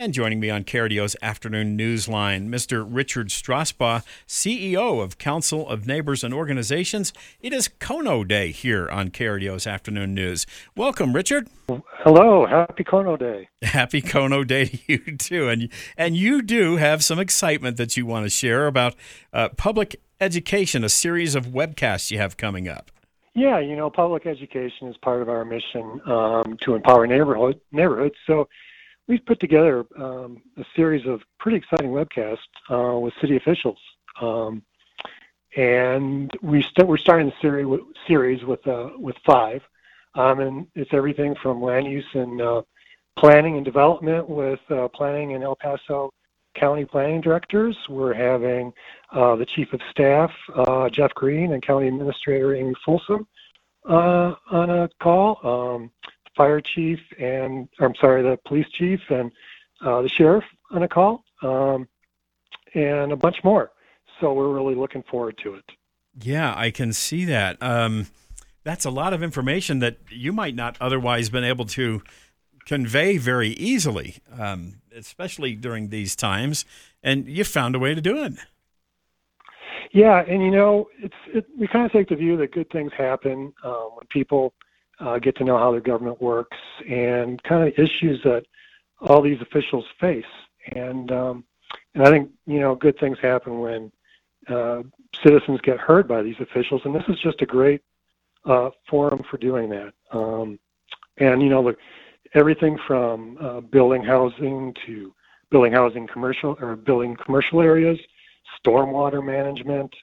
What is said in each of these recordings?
And joining me on KRDO's Afternoon Newsline, Mr. Richard Strasbaugh, CEO of Council of Neighbors and Organizations. It is Kono Day here on KRDO's Afternoon News. Welcome, Richard. Hello. Happy Kono Day. Happy Kono Day to you, too. And you do have some excitement that you want to share about public education, a series of webcasts you have coming up. Yeah, public education is part of our mission to empower neighborhoods. So we've put together a series of pretty exciting webcasts with city officials. And we're starting the series with five. And it's everything from land use and planning and development with planning and El Paso County planning directors. We're having the Chief of Staff, Jeff Green, and County Administrator Amy Folsom on a call. Fire chief the police chief and the sheriff on a call, and a bunch more. So we're really looking forward to it. Yeah, I can see that. That's a lot of information that you might not otherwise been able to convey very easily, especially during these times, and you found a way to do it. Yeah, and we kind of take the view that good things happen when people get to know how their government works and kind of issues that all these officials face. And I think, good things happen when citizens get heard by these officials. And this is just a great forum for doing that. Everything from building housing to building commercial areas, stormwater management,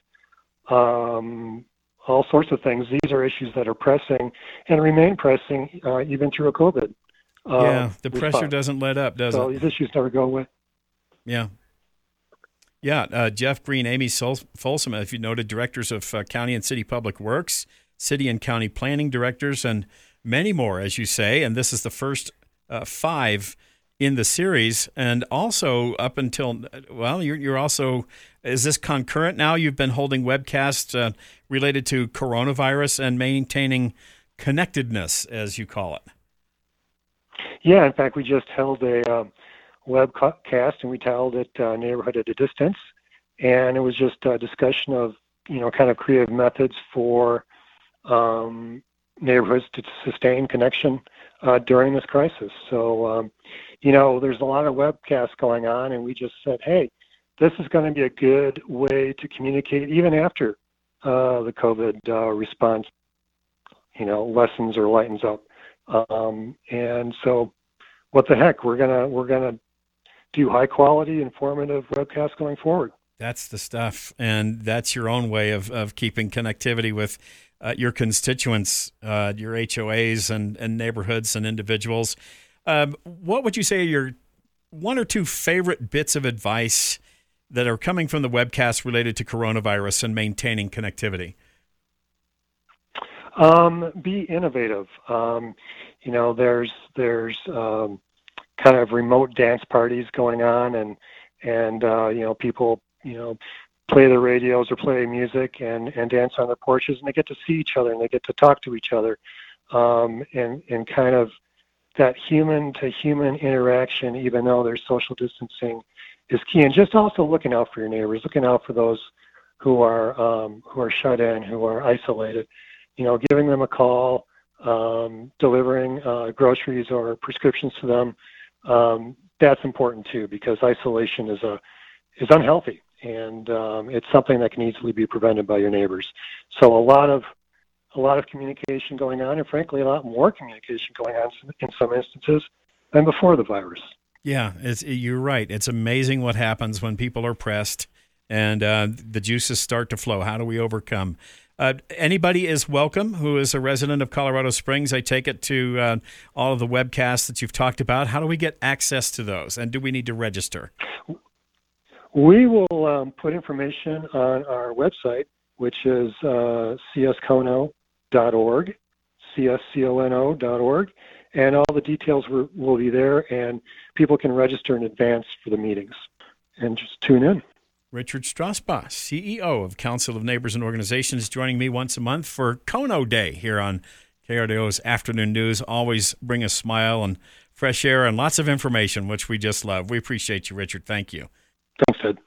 all sorts of things. These are issues that are pressing and remain pressing even through a COVID. The pressure doesn't let up, does it? So these issues never go away. Yeah. Yeah, Jeff Green, Amy Folsom, if you noted, directors of county and city public works, city and county planning directors, and many more, as you say. And this is the first five in the series. And also up until, you're also, is this concurrent now? You've been holding webcasts related to coronavirus and maintaining connectedness, as you call it. Yeah, in fact, we just held a webcast, and we titled it Neighborhood at a Distance. And it was just a discussion of, kind of creative methods for neighborhoods to sustain connection during this crisis. So, there's a lot of webcasts going on, and we just said, hey, this is going to be a good way to communicate even after the COVID response, lessens or lightens up. And so, what the heck? We're gonna do high quality, informative webcasts going forward. That's the stuff, and that's your own way of keeping connectivity with your constituents, your HOAs and neighborhoods and individuals. What would you say are your one or two favorite bits of advice that are coming from the webcast related to coronavirus and maintaining connectivity? Be innovative. There's kind of remote dance parties going on, and people play their radios or play music and dance on their porches, and they get to see each other and they get to talk to each other, and kind of that human to human interaction, even though there's social distancing, is key. And just also looking out for your neighbors, looking out for those who are shut in, who are isolated. Giving them a call, delivering groceries or prescriptions to them. That's important too, because isolation is unhealthy, and it's something that can easily be prevented by your neighbors. So a lot of communication going on, and frankly, a lot more communication going on in some instances than before the virus. Yeah, you're right. It's amazing what happens when people are pressed and the juices start to flow. How do we overcome? Anybody is welcome who is a resident of Colorado Springs. I take it to all of the webcasts that you've talked about. How do we get access to those, and do we need to register? We will put information on our website, which is cscono.org, cscono.org, and all the details will be there, and people can register in advance for the meetings and just tune in. Richard Strasbaugh, CEO of Council of Neighbors and Organizations, joining me once a month for Kono Day here on KRDO's Afternoon News always bring a smile and fresh air and lots of information, which we just love. We appreciate you, Richard. Thank you. Thanks, Ed.